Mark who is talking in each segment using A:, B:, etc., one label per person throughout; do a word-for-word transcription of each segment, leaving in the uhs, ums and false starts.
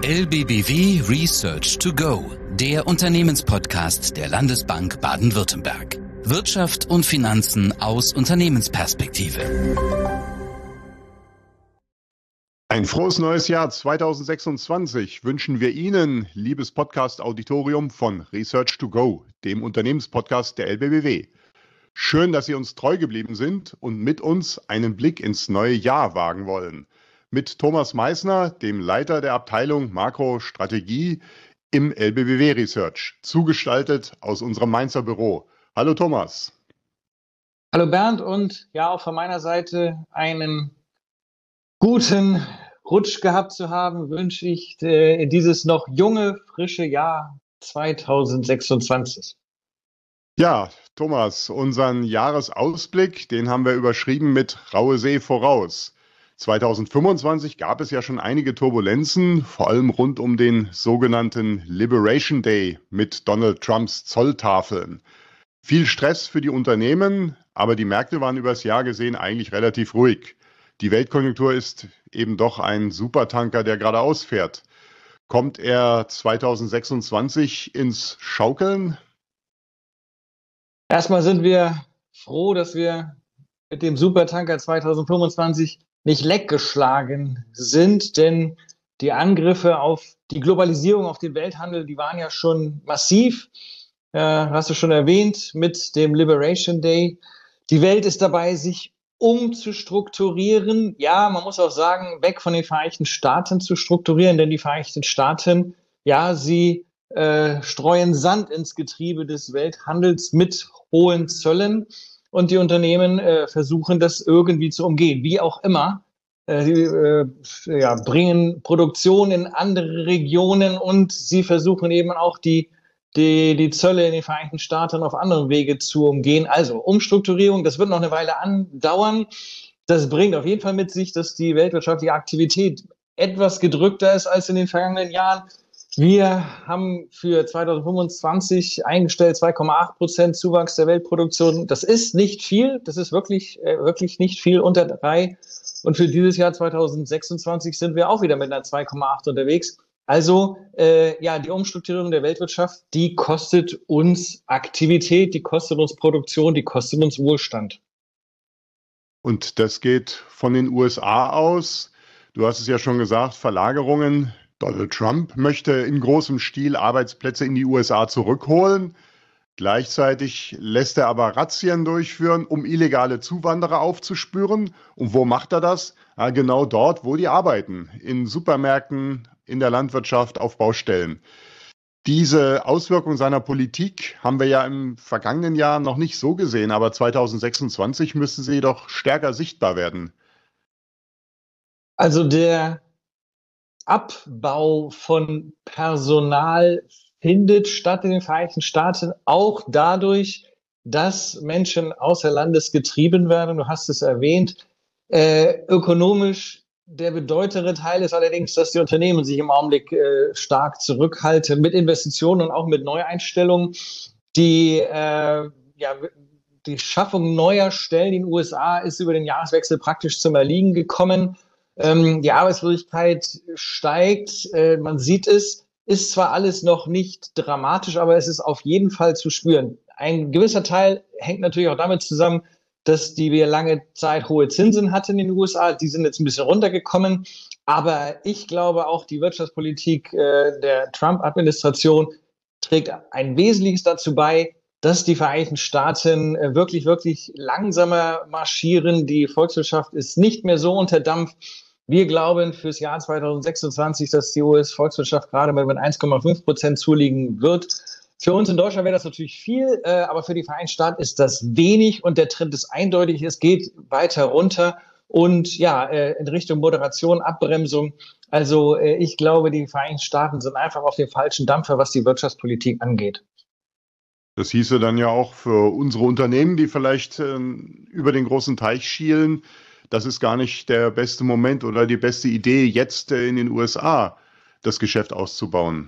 A: L B B W Research to Go, der Unternehmenspodcast der Landesbank Baden-Württemberg. Wirtschaft und Finanzen aus Unternehmensperspektive.
B: Ein frohes neues Jahr zweitausendsechsundzwanzig wünschen wir Ihnen, liebes Podcast-Auditorium von Research to Go, dem Unternehmenspodcast der L B B W. Schön, dass Sie uns treu geblieben sind und mit uns einen Blick ins neue Jahr wagen wollen. Mit Thomas Meissner, dem Leiter der Abteilung Makrostrategie im L B B W Research, zugestaltet aus unserem Mainzer Büro. Hallo Thomas.
C: Hallo Bernd und ja, auch von meiner Seite einen guten Rutsch gehabt zu haben, wünsche ich äh, dieses noch junge, frische Jahr zweitausendsechsundzwanzig.
B: Ja, Thomas, unseren Jahresausblick, den haben wir überschrieben mit Raue See voraus. zweitausendfünfundzwanzig gab es ja schon einige Turbulenzen, vor allem rund um den sogenannten Liberation Day mit Donald Trumps Zolltafeln. Viel Stress für die Unternehmen, aber die Märkte waren übers Jahr gesehen eigentlich relativ ruhig. Die Weltkonjunktur ist eben doch ein Supertanker, der geradeaus fährt. Kommt er zweitausendsechsundzwanzig ins Schaukeln?
C: Erstmal sind wir froh, dass wir mit dem Supertanker zweitausendfünfundzwanzig nicht leckgeschlagen sind, denn die Angriffe auf die Globalisierung, auf den Welthandel, die waren ja schon massiv. Äh, hast du schon erwähnt, mit dem Liberation Day. Die Welt ist dabei, sich umzustrukturieren. Ja, man muss auch sagen, weg von den Vereinigten Staaten zu strukturieren, denn die Vereinigten Staaten, ja, sie äh, streuen Sand ins Getriebe des Welthandels mit hohen Zöllen. Und die Unternehmen äh, versuchen, das irgendwie zu umgehen, wie auch immer. Äh, sie äh, ja, bringen Produktion in andere Regionen und sie versuchen eben auch die, die, die Zölle in den Vereinigten Staaten auf anderen Wege zu umgehen. Also Umstrukturierung, das wird noch eine Weile andauern. Das bringt auf jeden Fall mit sich, dass die weltwirtschaftliche Aktivität etwas gedrückter ist als in den vergangenen Jahren. Wir haben für zweitausendfünfundzwanzig eingestellt zwei Komma acht Prozent Zuwachs der Weltproduktion. Das ist nicht viel, das ist wirklich, äh, wirklich nicht viel, unter drei. Und für dieses Jahr zweitausendsechsundzwanzig sind wir auch wieder mit einer zwei Komma acht unterwegs. Also äh, ja, die Umstrukturierung der Weltwirtschaft, die kostet uns Aktivität, die kostet uns Produktion, die kostet uns Wohlstand.
B: Und das geht von den U S A aus. Du hast es ja schon gesagt, Verlagerungen. Donald Trump möchte in großem Stil Arbeitsplätze in die U S A zurückholen. Gleichzeitig lässt er aber Razzien durchführen, um illegale Zuwanderer aufzuspüren. Und wo macht er das? Ja, genau dort, wo die arbeiten. In Supermärkten, in der Landwirtschaft, auf Baustellen. Diese Auswirkung seiner Politik haben wir ja im vergangenen Jahr noch nicht so gesehen. Aber zweitausendsechsundzwanzig müsste sie doch stärker sichtbar werden.
C: Also der Abbau von Personal findet statt in den Vereinigten Staaten, auch dadurch, dass Menschen außer Landes getrieben werden. Du hast es erwähnt. Äh, ökonomisch der bedeutendere Teil ist allerdings, dass die Unternehmen sich im Augenblick äh, stark zurückhalten mit Investitionen und auch mit Neueinstellungen. Die, äh, ja, die Schaffung neuer Stellen in den U S A ist über den Jahreswechsel praktisch zum Erliegen gekommen. Ähm, die Arbeitslosigkeit steigt, äh, man sieht es, ist zwar alles noch nicht dramatisch, aber es ist auf jeden Fall zu spüren. Ein gewisser Teil hängt natürlich auch damit zusammen, dass die wir lange Zeit hohe Zinsen hatten in den U S A. Die sind jetzt ein bisschen runtergekommen. Aber ich glaube auch, die Wirtschaftspolitik äh, der Trump-Administration trägt ein Wesentliches dazu bei, dass die Vereinigten Staaten äh, wirklich, wirklich langsamer marschieren. Die Volkswirtschaft ist nicht mehr so unter Dampf. Wir glauben fürs Jahr zweitausendsechsundzwanzig, dass die U S-Volkswirtschaft gerade mal mit eins Komma fünf Prozent zuliegen wird. Für uns in Deutschland wäre das natürlich viel, äh, aber für die Vereinigten Staaten ist das wenig und der Trend ist eindeutig. Es geht weiter runter und ja, äh, in Richtung Moderation, Abbremsung. Also äh, ich glaube, die Vereinigten Staaten sind einfach auf dem falschen Dampfer, was die Wirtschaftspolitik angeht.
B: Das hieße dann ja auch für unsere Unternehmen, die vielleicht äh, über den großen Teich schielen, das ist gar nicht der beste Moment oder die beste Idee, jetzt äh, in den U S A das Geschäft auszubauen.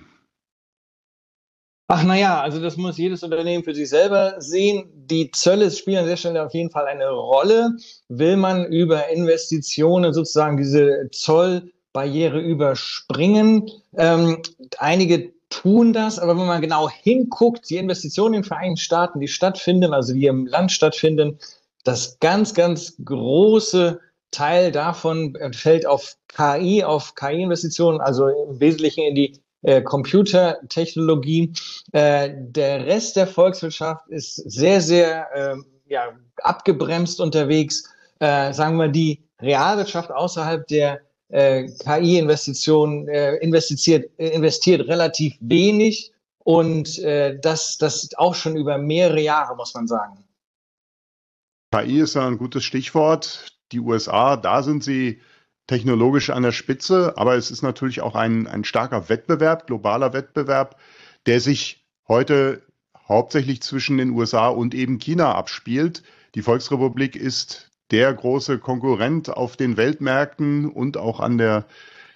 C: Ach naja, also das muss jedes Unternehmen für sich selber sehen. Die Zölle spielen an der Stelle auf jeden Fall eine Rolle. Will man über Investitionen sozusagen diese Zoll Barriere überspringen. Ähm, einige tun das, aber wenn man genau hinguckt, die Investitionen in den Vereinigten Staaten, die stattfinden, also die im Land stattfinden, das ganz, ganz große Teil davon fällt auf K I, auf K I-Investitionen, also im Wesentlichen in die äh, Computertechnologie. Äh, der Rest der Volkswirtschaft ist sehr, sehr äh, ja, abgebremst unterwegs. Äh, sagen wir, die Realwirtschaft außerhalb der äh, K I-Investitionen äh, investiert, äh, investiert relativ wenig und äh, das, das auch schon über mehrere Jahre, muss man sagen.
B: K I ist ja ein gutes Stichwort. Die U S A, da sind sie technologisch an der Spitze, aber es ist natürlich auch ein, ein starker Wettbewerb, globaler Wettbewerb, der sich heute hauptsächlich zwischen den U S A und eben China abspielt. Die Volksrepublik ist der große Konkurrent auf den Weltmärkten und auch an der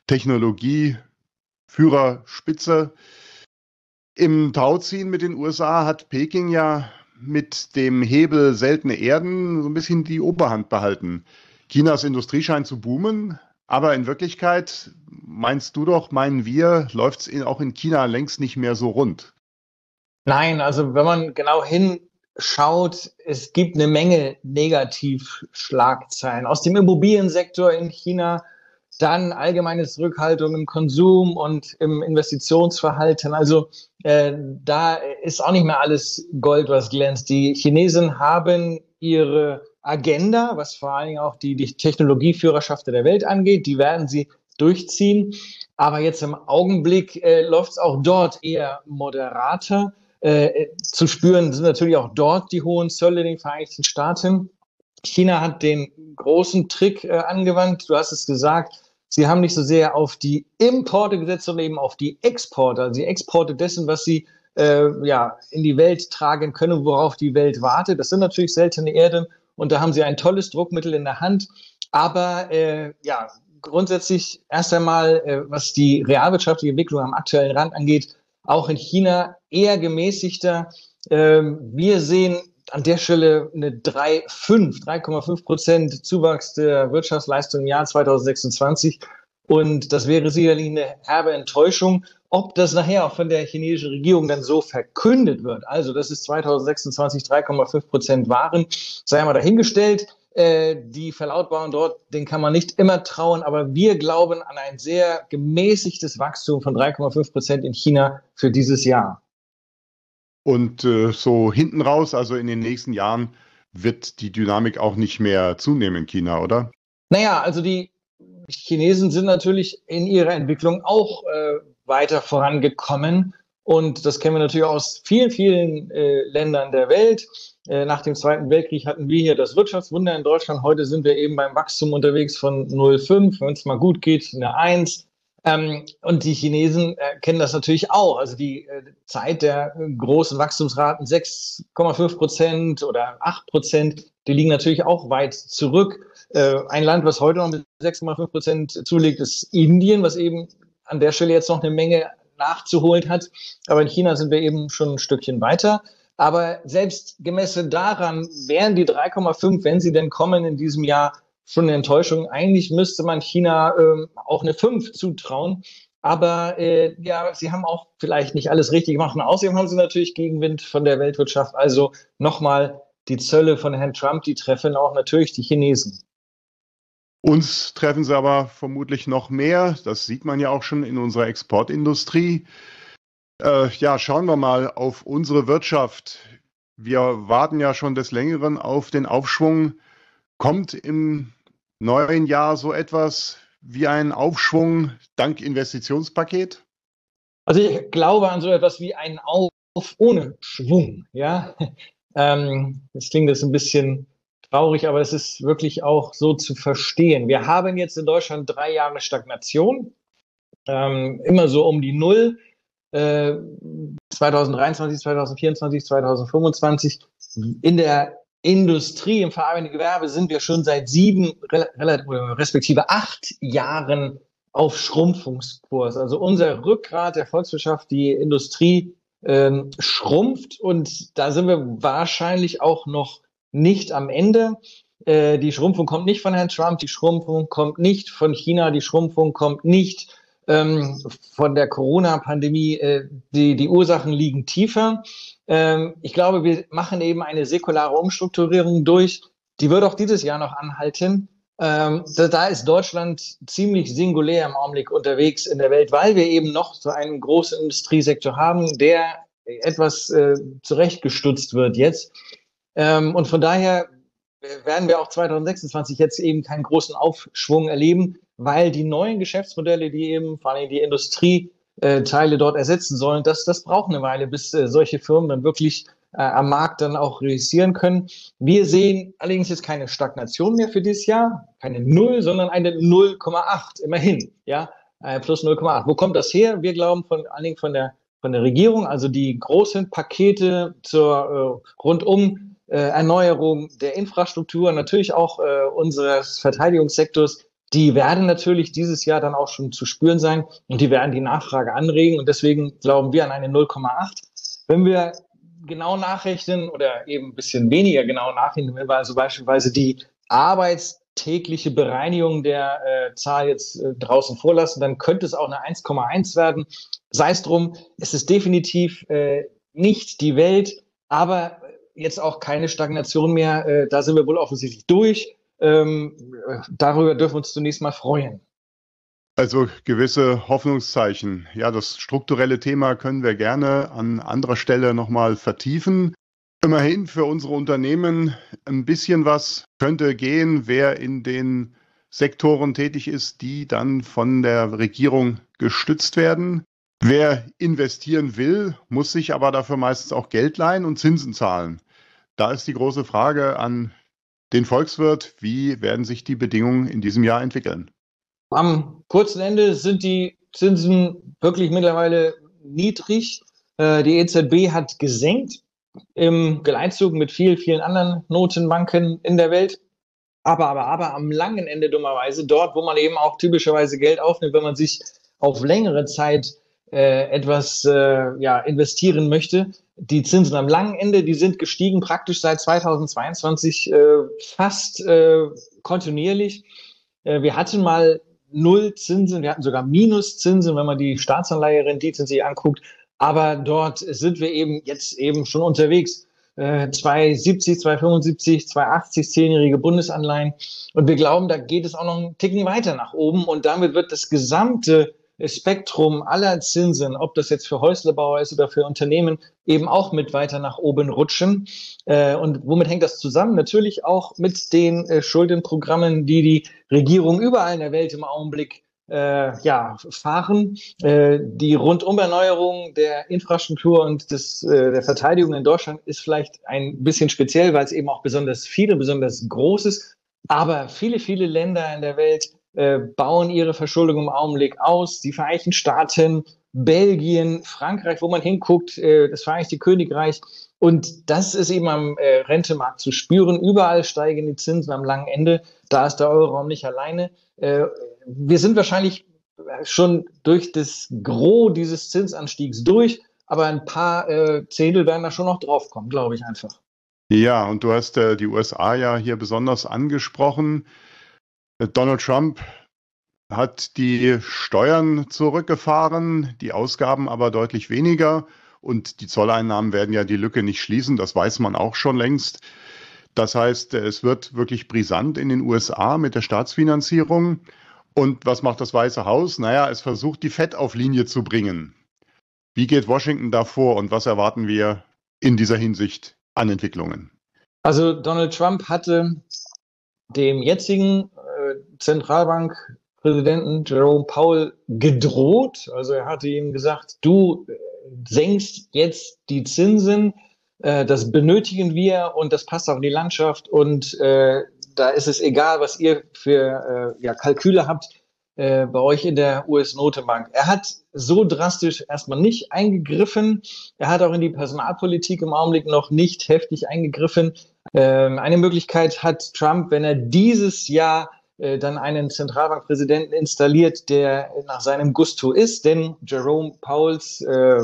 B: Technologieführerspitze. Im Tauziehen mit den U S A hat Peking ja mit dem Hebel seltene Erden so ein bisschen die Oberhand behalten. Chinas Industrie scheint zu boomen, aber in Wirklichkeit, meinst du doch, meinen wir, läuft es auch in China längst nicht mehr so rund.
C: Nein, also wenn man genau hinschaut, es gibt eine Menge Negativschlagzeilen aus dem Immobiliensektor in China, dann allgemeine Zurückhaltung im Konsum und im Investitionsverhalten. Also äh, da ist auch nicht mehr alles Gold, was glänzt. Die Chinesen haben ihre Agenda, was vor allen Dingen auch die, die Technologieführerschaft der Welt angeht. Die werden sie durchziehen. Aber jetzt im Augenblick äh, läuft es auch dort eher moderater. Äh, zu spüren sind natürlich auch dort die hohen Zölle in den Vereinigten Staaten. China hat den großen Trick äh, angewandt. Du hast es gesagt. Sie haben nicht so sehr auf die Importe gesetzt, sondern eben auf die Exporte, also die Exporte dessen, was sie äh, ja, in die Welt tragen können, worauf die Welt wartet. Das sind natürlich seltene Erden und da haben sie ein tolles Druckmittel in der Hand. Aber äh, ja, grundsätzlich erst einmal, äh, was die realwirtschaftliche Entwicklung am aktuellen Rand angeht, auch in China eher gemäßigter. Äh, wir sehen an der Stelle eine drei Komma fünf Prozent Zuwachs der Wirtschaftsleistung im Jahr zweitausendsechsundzwanzig. Und das wäre sicherlich eine herbe Enttäuschung. Ob das nachher auch von der chinesischen Regierung dann so verkündet wird, also dass es zweitausendsechsundzwanzig drei Komma fünf Prozent waren, sei mal dahingestellt. Äh, die Verlautbarungen dort, denen kann man nicht immer trauen, aber wir glauben an ein sehr gemäßigtes Wachstum von drei Komma fünf Prozent in China für dieses Jahr.
B: Und äh, so hinten raus, also in den nächsten Jahren, wird die Dynamik auch nicht mehr zunehmen in China, oder?
C: Naja, also die Chinesen sind natürlich in ihrer Entwicklung auch äh, weiter vorangekommen. Und das kennen wir natürlich aus vielen, vielen äh, Ländern der Welt. Äh, nach dem Zweiten Weltkrieg hatten wir hier das Wirtschaftswunder in Deutschland. Heute sind wir eben beim Wachstum unterwegs von null Komma fünf, wenn es mal gut geht, eine eins. Ähm, und die Chinesen äh, kennen das natürlich auch. Also die äh, Zeit der äh, großen Wachstumsraten, sechs Komma fünf Prozent oder acht Prozent, die liegen natürlich auch weit zurück. Äh, ein Land, was heute noch mit sechs Komma fünf Prozent zulegt, ist Indien, was eben an der Stelle jetzt noch eine Menge nachzuholen hat. Aber in China sind wir eben schon ein Stückchen weiter. Aber selbst gemessen daran wären die drei Komma fünf, wenn sie denn kommen in diesem Jahr, schon eine Enttäuschung. Eigentlich müsste man China ähm, auch eine fünf zutrauen. Aber äh, ja, sie haben auch vielleicht nicht alles richtig gemacht. Und außerdem haben sie natürlich Gegenwind von der Weltwirtschaft. Also nochmal die Zölle von Herrn Trump, die treffen auch natürlich die Chinesen.
B: Uns treffen sie aber vermutlich noch mehr. Das sieht man ja auch schon in unserer Exportindustrie. Äh, ja, schauen wir mal auf unsere Wirtschaft. Wir warten ja schon des Längeren auf den Aufschwung. Kommt im neuen Jahr so etwas wie ein Aufschwung dank Investitionspaket?
C: Also ich glaube an so etwas wie einen Auf ohne Schwung. Ja, ähm, das klingt jetzt ein bisschen traurig, aber es ist wirklich auch so zu verstehen. Wir haben jetzt in Deutschland drei Jahre Stagnation, ähm, immer so um die Null. Äh, zweitausenddreiundzwanzig, zweitausendvierundzwanzig, zweitausendfünfundzwanzig. In der Industrie, im verarbeitenden Gewerbe sind wir schon seit sieben, respektive acht Jahren auf Schrumpfungskurs. Also unser Rückgrat der Volkswirtschaft, die Industrie, ähm, schrumpft und da sind wir wahrscheinlich auch noch nicht am Ende. Äh, die Schrumpfung kommt nicht von Herrn Trump, die Schrumpfung kommt nicht von China, die Schrumpfung kommt nicht ähm, von der Corona-Pandemie. Äh, die, die Ursachen liegen tiefer. Ähm, ich glaube, wir machen eben eine säkulare Umstrukturierung durch. Die wird auch dieses Jahr noch anhalten. Ähm, da, da ist Deutschland ziemlich singulär im Augenblick unterwegs in der Welt, weil wir eben noch so einen großen Industriesektor haben, der etwas äh, zurechtgestutzt wird jetzt. Ähm, und von daher werden wir auch zwanzig sechsundzwanzig jetzt eben keinen großen Aufschwung erleben, weil die neuen Geschäftsmodelle, die eben vor allem die Industrieteile dort ersetzen sollen, das, das braucht eine Weile, bis äh, solche Firmen dann wirklich äh, am Markt dann auch realisieren können. Wir sehen allerdings jetzt keine Stagnation mehr für dieses Jahr, keine Null, sondern eine null Komma acht, immerhin, ja, äh, plus null Komma acht. Wo kommt das her? Wir glauben vor allen Dingen von der, von der Regierung, also die großen Pakete zur äh, rundum äh, Erneuerung der Infrastruktur, natürlich auch äh, unseres Verteidigungssektors, die werden natürlich dieses Jahr dann auch schon zu spüren sein und die werden die Nachfrage anregen und deswegen glauben wir an eine null Komma acht. Wenn wir genau nachrechnen oder eben ein bisschen weniger genau nachrechnen, wenn wir also beispielsweise die arbeitstägliche Bereinigung der äh, Zahl jetzt äh, draußen vorlassen, dann könnte es auch eine eins Komma eins werden. Sei es drum, es ist definitiv äh, nicht die Welt, aber jetzt auch keine Stagnation mehr. Äh, da sind wir wohl offensichtlich durch. Ähm, darüber dürfen wir uns zunächst mal freuen.
B: Also gewisse Hoffnungszeichen. Ja, das strukturelle Thema können wir gerne an anderer Stelle nochmal vertiefen. Immerhin für unsere Unternehmen ein bisschen was könnte gehen, wer in den Sektoren tätig ist, die dann von der Regierung gestützt werden. Wer investieren will, muss sich aber dafür meistens auch Geld leihen und Zinsen zahlen. Da ist die große Frage an den Volkswirt, wie werden sich die Bedingungen in diesem Jahr entwickeln?
C: Am kurzen Ende sind die Zinsen wirklich mittlerweile niedrig. Äh, die E Z B hat gesenkt im Geleitzug mit vielen, vielen anderen Notenbanken in der Welt. Aber, aber, aber am langen Ende dummerweise, dort, wo man eben auch typischerweise Geld aufnimmt, wenn man sich auf längere Zeit äh, etwas äh, ja, investieren möchte, die Zinsen am langen Ende, die sind gestiegen praktisch seit zweitausendzweiundzwanzig äh, fast äh, kontinuierlich. Äh, wir hatten mal Nullzinsen, wir hatten sogar Minuszinsen, wenn man die Staatsanleiherenditen sich anguckt. Aber dort sind wir eben jetzt eben schon unterwegs. Äh, zwei Komma siebzig, zwei Komma fünfundsiebzig, zwei Komma achtzig, zehnjährige Bundesanleihen. Und wir glauben, da geht es auch noch einen Ticken weiter nach oben. Und damit wird das gesamte Spektrum aller Zinsen, ob das jetzt für Häuslebauer ist oder für Unternehmen, eben auch mit weiter nach oben rutschen. Äh, und womit hängt das zusammen? Natürlich auch mit den äh, Schuldenprogrammen, die die Regierung überall in der Welt im Augenblick äh, ja, fahren. Äh, die Rundumerneuerung der Infrastruktur und des, äh, der Verteidigung in Deutschland ist vielleicht ein bisschen speziell, weil es eben auch besonders viele, besonders groß ist. Aber viele, viele Länder in der Welt äh, bauen ihre Verschuldung im Augenblick aus. Die Vereinigten Staaten, Belgien, Frankreich, wo man hinguckt, äh, das Vereinigte Königreich. Und das ist eben am äh, Rentemarkt zu spüren. Überall steigen die Zinsen am langen Ende. Da ist der Euroraum nicht alleine. Äh, wir sind wahrscheinlich schon durch das Gros dieses Zinsanstiegs durch, aber ein paar äh, Zehntel werden da schon noch draufkommen, glaube ich einfach.
B: Ja, und du hast äh, die U S A ja hier besonders angesprochen. Donald Trump hat die Steuern zurückgefahren, die Ausgaben aber deutlich weniger. Und die Zolleinnahmen werden ja die Lücke nicht schließen, das weiß man auch schon längst. Das heißt, es wird wirklich brisant in den U S A mit der Staatsfinanzierung. Und was macht das Weiße Haus? Naja, es versucht, die Fed auf Linie zu bringen. Wie geht Washington da vor und was erwarten wir in dieser Hinsicht an Entwicklungen?
C: Also Donald Trump hatte dem jetzigen äh, Zentralbankpräsidenten Jerome Powell gedroht. Also er hatte ihm gesagt, du äh, senkst jetzt die Zinsen, äh, das benötigen wir und das passt auch in die Landschaft und äh, da ist es egal, was ihr für äh, ja, Kalküle habt äh, bei euch in der U S-Notenbank. Er hat so drastisch erstmal nicht eingegriffen. Er hat auch in die Personalpolitik im Augenblick noch nicht heftig eingegriffen. Ähm, eine Möglichkeit hat Trump, wenn er dieses Jahr äh, dann einen Zentralbankpräsidenten installiert, der nach seinem Gusto ist, denn Jerome Powells äh,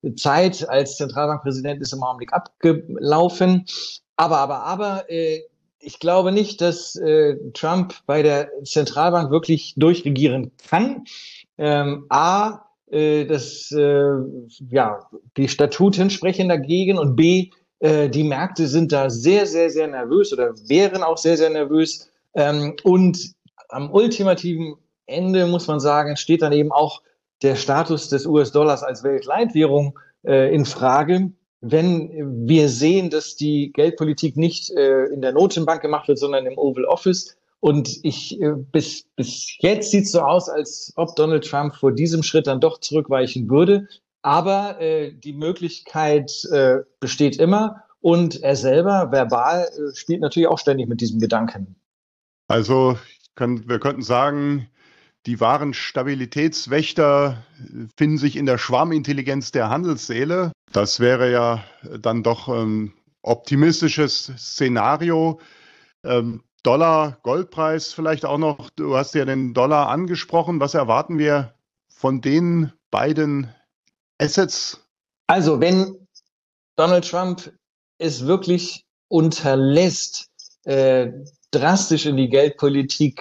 C: Zeit als Zentralbankpräsident ist im Augenblick abgelaufen. Aber, aber, aber, äh, ich glaube nicht, dass äh, Trump bei der Zentralbank wirklich durchregieren kann. Ähm, A, äh, das, äh, ja, die Statuten sprechen dagegen und B, äh, die Märkte sind da sehr, sehr, sehr nervös oder wären auch sehr, sehr nervös. Ähm, und am ultimativen Ende, muss man sagen, steht dann eben auch der Status des U S-Dollars als Weltleitwährung äh, in Frage. Wenn wir sehen, dass die Geldpolitik nicht äh, in der Notenbank gemacht wird, sondern im Oval Office. Und ich äh, bis, bis jetzt sieht es so aus, als ob Donald Trump vor diesem Schritt dann doch zurückweichen würde. Aber äh, die Möglichkeit äh, besteht immer. Und er selber verbal äh, spielt natürlich auch ständig mit diesem Gedanken.
B: Also können, wir könnten sagen, die wahren Stabilitätswächter finden sich in der Schwarmintelligenz der Handelsseele. Das wäre ja dann doch ein optimistisches Szenario. Ähm, Dollar, Goldpreis vielleicht auch noch. Du hast ja den Dollar angesprochen. Was erwarten wir von den beiden Assets?
C: Also wenn Donald Trump es wirklich unterlässt, äh, drastisch in die Geldpolitik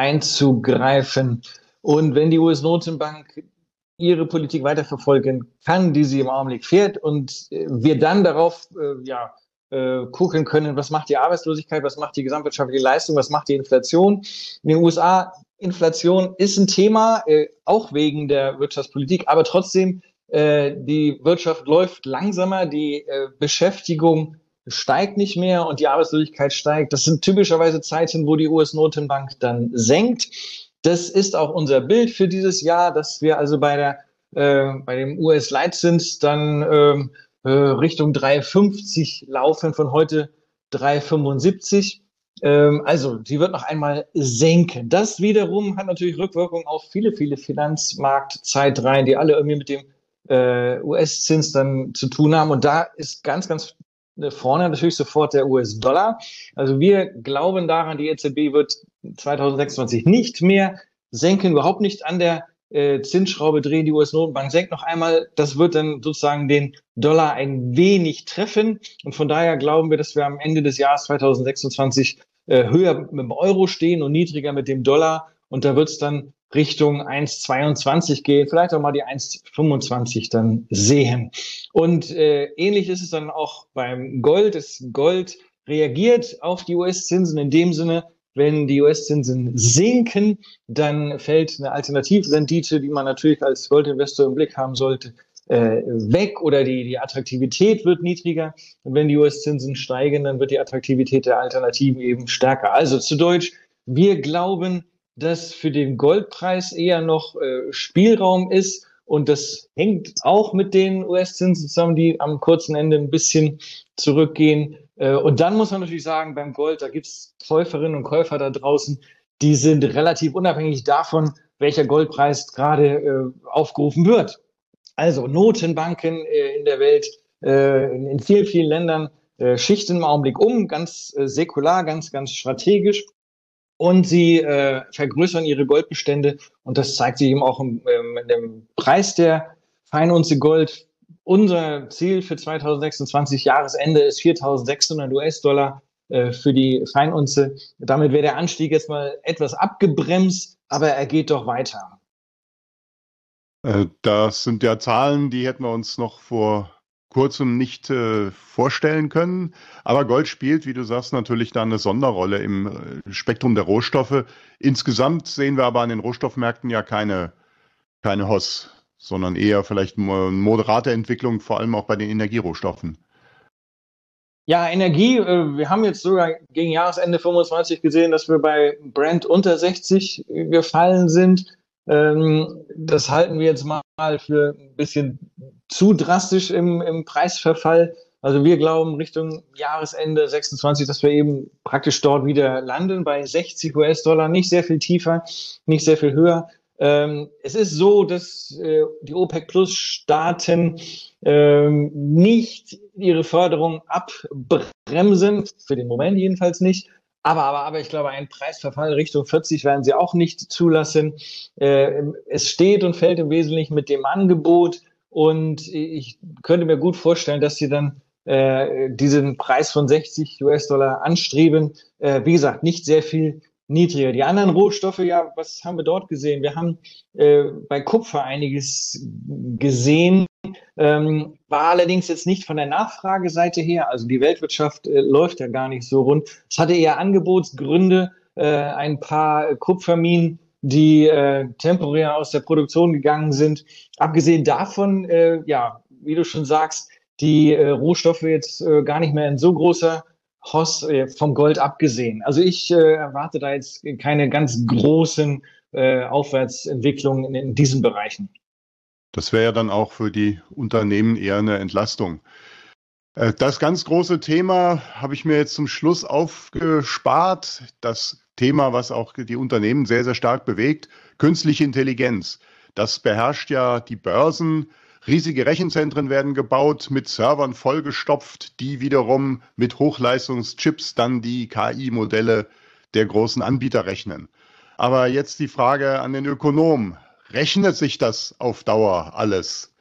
C: einzugreifen und wenn die U S-Notenbank ihre Politik weiterverfolgen kann, die sie im Augenblick fährt und äh, wir dann darauf äh, ja, äh, gucken können, was macht die Arbeitslosigkeit, was macht die gesamtwirtschaftliche Leistung, was macht die Inflation. In den U S A, Inflation ist ein Thema, äh, auch wegen der Wirtschaftspolitik, aber trotzdem, äh, die Wirtschaft läuft langsamer, die äh, Beschäftigung steigt nicht mehr und die Arbeitslosigkeit steigt. Das sind typischerweise Zeiten, wo die U S-Notenbank dann senkt. Das ist auch unser Bild für dieses Jahr, dass wir also bei der äh, bei dem U S-Leitzins dann ähm, äh, Richtung drei Komma fünfzig laufen, von heute drei Komma fünfundsiebzig. Ähm, also sie wird noch einmal senken. Das wiederum hat natürlich Rückwirkungen auf viele, viele Finanzmarktzeitreihen, die alle irgendwie mit dem äh, U S-Zins dann zu tun haben. Und da ist ganz, ganz vorne natürlich sofort der U S-Dollar. Also wir glauben daran, die E Z B wird zwanzig sechsundzwanzig nicht mehr senken, überhaupt nicht an der äh, Zinsschraube drehen. Die U S-Notenbank senkt noch einmal. Das wird dann sozusagen den Dollar ein wenig treffen. Und von daher glauben wir, dass wir am Ende des Jahres zwanzig sechsundzwanzig äh, höher mit dem Euro stehen und niedriger mit dem Dollar. Und da wird es dann Richtung eins Komma zweiundzwanzig gehen, vielleicht auch mal die eins Komma fünfundzwanzig dann sehen. Und äh, ähnlich ist es dann auch beim Gold. Das Gold reagiert auf die U S-Zinsen in dem Sinne, wenn die U S-Zinsen sinken, dann fällt eine Alternativrendite, die man natürlich als Goldinvestor im Blick haben sollte, äh, weg oder die, die Attraktivität wird niedriger. Und wenn die U S-Zinsen steigen, dann wird die Attraktivität der Alternativen eben stärker. Also zu Deutsch, wir glauben, dass für den Goldpreis eher noch äh, Spielraum ist. Und das hängt auch mit den U S-Zinsen zusammen, die am kurzen Ende ein bisschen zurückgehen. Äh, und dann muss man natürlich sagen, beim Gold, da gibt es Käuferinnen und Käufer da draußen, die sind relativ unabhängig davon, welcher Goldpreis gerade äh, aufgerufen wird. Also Notenbanken äh, in der Welt, äh, in, in vielen, vielen Ländern äh, schichten im Augenblick um, ganz äh, säkular, ganz, ganz strategisch. Und sie äh, vergrößern ihre Goldbestände. Und das zeigt sich eben auch im, ähm, im Preis der Feinunze Gold. Unser Ziel für zwanzig sechsundzwanzig Jahresende ist viertausendsechshundert US-Dollar äh, für die Feinunze. Damit wäre der Anstieg jetzt mal etwas abgebremst, aber er geht doch weiter.
B: Äh, das sind ja Zahlen, die hätten wir uns noch vor kurzem nicht äh, vorstellen können. Aber Gold spielt, wie du sagst, natürlich da eine Sonderrolle im äh, Spektrum der Rohstoffe. Insgesamt sehen wir aber an den Rohstoffmärkten ja keine, keine Hoss, sondern eher vielleicht eine moderate Entwicklung, vor allem auch bei den Energierohstoffen.
C: Ja, Energie, äh, wir haben jetzt sogar gegen Jahresende fünfundzwanzig gesehen, dass wir bei Brent unter sechzig gefallen sind. Ähm, das halten wir jetzt mal für ein bisschen zu drastisch im, im Preisverfall. Also wir glauben Richtung Jahresende sechsundzwanzig, dass wir eben praktisch dort wieder landen bei sechzig US-Dollar, nicht sehr viel tiefer, nicht sehr viel höher. Ähm, es ist so, dass äh, die OPEC-Plus-Staaten ähm, nicht ihre Förderung abbremsen, für den Moment jedenfalls nicht. Aber, aber, aber ich glaube, einen Preisverfall Richtung vierzig werden sie auch nicht zulassen. Äh, es steht und fällt im Wesentlichen mit dem Angebot. Und ich könnte mir gut vorstellen, dass sie dann äh, diesen Preis von sechzig US-Dollar anstreben. Äh, wie gesagt, nicht sehr viel niedriger. Die anderen Rohstoffe, ja, was haben wir dort gesehen? Wir haben äh, bei Kupfer einiges gesehen, ähm, war allerdings jetzt nicht von der Nachfrageseite her. Also die Weltwirtschaft äh, läuft ja gar nicht so rund. Es hatte eher Angebotsgründe, äh, ein paar Kupferminen, die äh, temporär aus der Produktion gegangen sind. Abgesehen davon, äh, ja, wie du schon sagst, die äh, Rohstoffe jetzt äh, gar nicht mehr in so großer Hoss äh, vom Gold abgesehen. Also ich äh, erwarte da jetzt keine ganz großen äh, Aufwärtsentwicklungen in, in diesen Bereichen.
B: Das wäre ja dann auch für die Unternehmen eher eine Entlastung. Äh, das ganz große Thema habe ich mir jetzt zum Schluss aufgespart. Das Thema, was auch die Unternehmen sehr, sehr stark bewegt, künstliche Intelligenz. Das beherrscht ja die Börsen. Riesige Rechenzentren werden gebaut, mit Servern vollgestopft, die wiederum mit Hochleistungschips dann die K I-Modelle der großen Anbieter rechnen. Aber jetzt die Frage an den Ökonom. Rechnet sich das auf Dauer alles?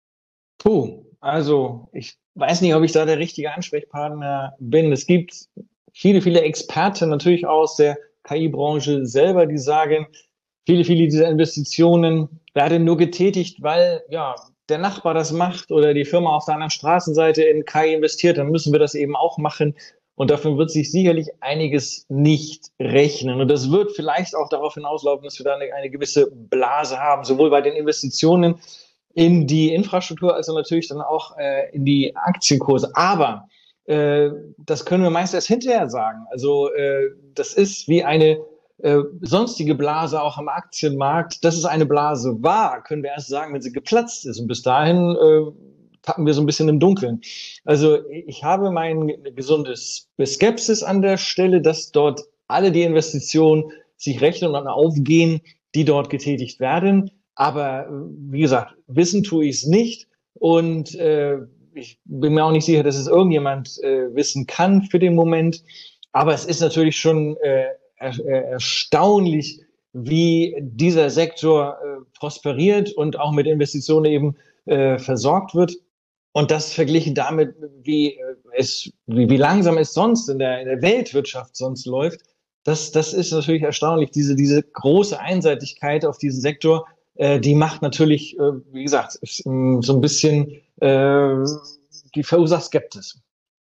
C: Puh, also ich weiß nicht, ob ich da der richtige Ansprechpartner bin. Es gibt viele, viele Experten natürlich aus der K I-Branche selber, die sagen, viele, viele dieser Investitionen werden nur getätigt, weil ja der Nachbar das macht oder die Firma auf der anderen Straßenseite in K I investiert, dann müssen wir das eben auch machen. Und davon wird sich sicherlich einiges nicht rechnen. Und das wird vielleicht auch darauf hinauslaufen, dass wir da eine, eine gewisse Blase haben, sowohl bei den Investitionen in die Infrastruktur, als auch natürlich dann auch äh, in die Aktienkurse. Aber äh, das können wir meist erst hinterher sagen. Also äh, das ist wie eine äh, sonstige Blase auch am Aktienmarkt. Dass es eine Blase war, können wir erst sagen, wenn sie geplatzt ist. Und bis dahin äh, tappen wir so ein bisschen im Dunkeln. Also ich habe mein gesundes Skepsis an der Stelle, dass dort alle die Investitionen sich rechnen und aufgehen, die dort getätigt werden. Aber wie gesagt, wissen tue ich es nicht. Und äh, ich bin mir auch nicht sicher, dass es irgendjemand äh, wissen kann für den Moment. Aber es ist natürlich schon äh, er, äh, erstaunlich, wie dieser Sektor äh, prosperiert und auch mit Investitionen eben äh, versorgt wird. Und das verglichen damit, wie es, wie, wie langsam es sonst in der, in der Weltwirtschaft sonst läuft, das, das ist natürlich erstaunlich. Diese, diese große Einseitigkeit auf diesen Sektor, äh, die macht natürlich, äh, wie gesagt, so ein bisschen, äh, die verursacht Skepsis.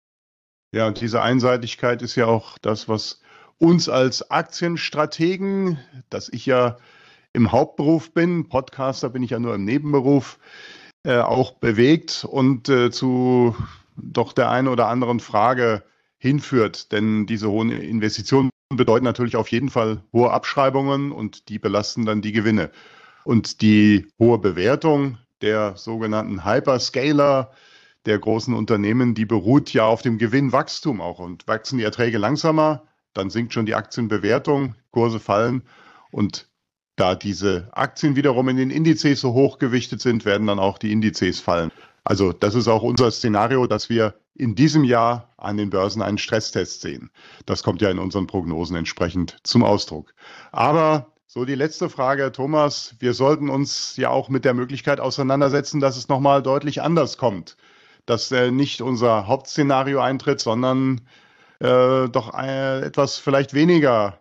B: Ja, und diese Einseitigkeit ist ja auch das, was uns als Aktienstrategen, dass ich ja im Hauptberuf bin, Podcaster bin ich ja nur im Nebenberuf, äh, auch bewegt und äh, zu doch der einen oder anderen Frage hinführt. Denn diese hohen Investitionen bedeuten natürlich auf jeden Fall hohe Abschreibungen und die belasten dann die Gewinne. Und die hohe Bewertung der sogenannten Hyperscaler, der großen Unternehmen, die beruht ja auf dem Gewinnwachstum auch. Und wachsen die Erträge langsamer, dann sinkt schon die Aktienbewertung, Kurse fallen. Und da diese Aktien wiederum in den Indizes so hoch gewichtet sind, werden dann auch die Indizes fallen. Also das ist auch unser Szenario, dass wir in diesem Jahr an den Börsen einen Stresstest sehen. Das kommt ja in unseren Prognosen entsprechend zum Ausdruck. Aber so die letzte Frage, Thomas. Wir sollten uns ja auch mit der Möglichkeit auseinandersetzen, dass es nochmal deutlich anders kommt. Dass äh, nicht unser Hauptszenario eintritt, sondern äh, doch äh, etwas vielleicht weniger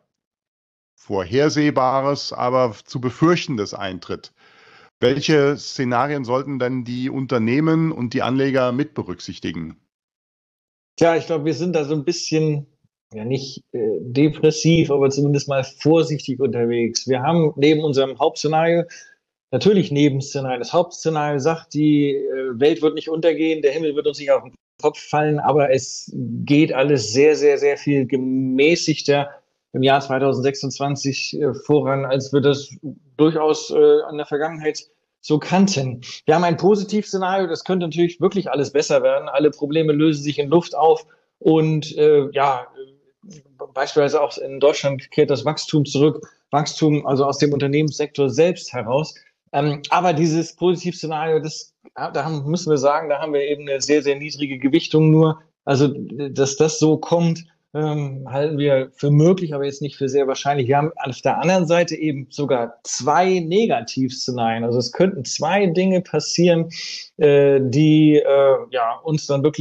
B: Vorhersehbares, aber zu befürchtendes eintritt. Welche Szenarien sollten denn die Unternehmen und die Anleger mit berücksichtigen?
C: Tja, ich glaube, wir sind da so ein bisschen, ja nicht äh, depressiv, aber zumindest mal vorsichtig unterwegs. Wir haben neben unserem Hauptszenario natürlich Nebenszenarien. Das Hauptszenario sagt, die äh, Welt wird nicht untergehen, der Himmel wird uns nicht auf den Kopf fallen, aber es geht alles sehr, sehr, sehr viel gemäßigter im Jahr zwanzig sechsundzwanzig äh, voran, als wir das durchaus äh, in der Vergangenheit so kannten. Wir haben ein Positivszenario, das könnte natürlich wirklich alles besser werden. Alle Probleme lösen sich in Luft auf und äh, ja, beispielsweise auch in Deutschland kehrt das Wachstum zurück. Wachstum also aus dem Unternehmenssektor selbst heraus. Ähm, aber dieses Positivszenario, das, da müssen wir sagen, da haben wir eben eine sehr, sehr niedrige Gewichtung nur. Also, dass das so kommt, ähm, halten wir für möglich, aber jetzt nicht für sehr wahrscheinlich. Wir haben auf der anderen Seite eben sogar zwei Negativszenarien. Also es könnten zwei Dinge passieren, äh, die äh, ja uns dann wirklich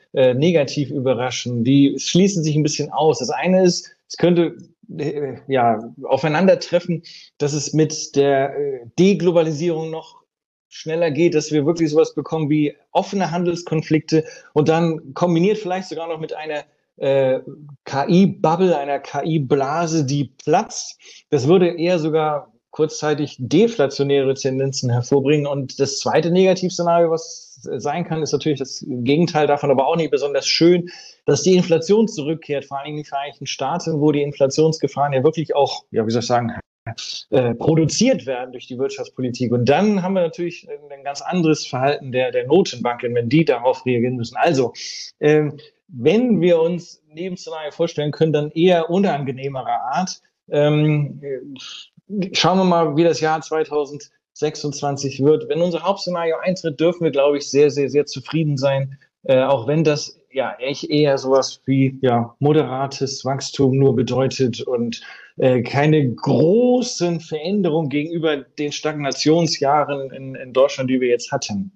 C: äh, negativ überraschen. Die schließen sich ein bisschen aus. Das eine ist, es könnte äh, ja aufeinandertreffen, dass es mit der äh, Deglobalisierung noch schneller geht, dass wir wirklich sowas bekommen wie offene Handelskonflikte und dann kombiniert vielleicht sogar noch mit einer äh, K I-Bubble, einer K I-Blase, die platzt. Das würde eher sogar kurzzeitig deflationäre Tendenzen hervorbringen. Und das zweite Negativszenario, was sein kann, ist natürlich das Gegenteil davon, aber auch nicht besonders schön, dass die Inflation zurückkehrt, vor allem in den Vereinigten Staaten, wo die Inflationsgefahren ja wirklich auch, ja, wie soll ich sagen, äh, produziert werden durch die Wirtschaftspolitik. Und dann haben wir natürlich ein ganz anderes Verhalten der, der Notenbanken, wenn die darauf reagieren müssen. Also, ähm, wenn wir uns Nebenszenarien vorstellen können, dann eher unangenehmerer Art. Ähm, schauen wir mal, wie das Jahr zweitausendsechsundzwanzig wird. Wenn unser Hauptszenario eintritt, dürfen wir, glaube ich, sehr, sehr, sehr zufrieden sein. Äh, auch wenn das ja echt eher sowas wie ja moderates Wachstum nur bedeutet und äh, keine großen Veränderungen gegenüber den Stagnationsjahren in, in Deutschland, die wir jetzt hatten.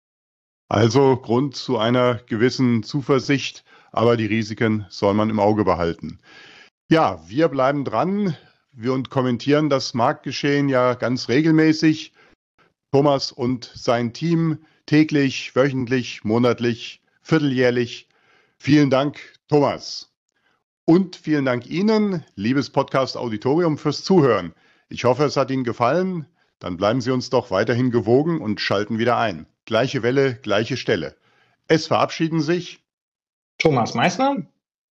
B: Also Grund zu einer gewissen Zuversicht, aber die Risiken soll man im Auge behalten. Ja, wir bleiben dran. Wir und kommentieren das Marktgeschehen ja ganz regelmäßig. Thomas und sein Team täglich, wöchentlich, monatlich, vierteljährlich. Vielen Dank, Thomas. Und vielen Dank Ihnen, liebes Podcast-Auditorium, fürs Zuhören. Ich hoffe, es hat Ihnen gefallen. Dann bleiben Sie uns doch weiterhin gewogen und schalten wieder ein. Gleiche Welle, gleiche Stelle. Es verabschieden sich
C: Thomas Meissner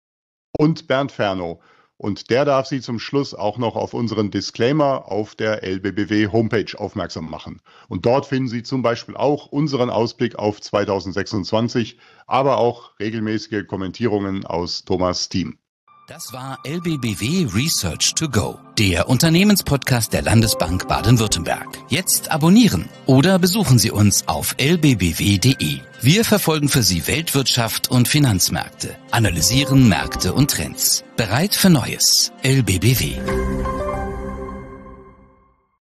B: und Bernd Fernow. Und der darf Sie zum Schluss auch noch auf unseren Disclaimer auf der L B B W Homepage aufmerksam machen. Und dort finden Sie zum Beispiel auch unseren Ausblick auf zweitausendsechsundzwanzig, aber auch regelmäßige Kommentierungen aus Thomas' Team.
A: Das war L B B W Research to Go, der Unternehmenspodcast der Landesbank Baden-Württemberg. Jetzt abonnieren oder besuchen Sie uns auf l b b w punkt d e. Wir verfolgen für Sie Weltwirtschaft und Finanzmärkte, analysieren Märkte und Trends. Bereit für Neues. L B B W.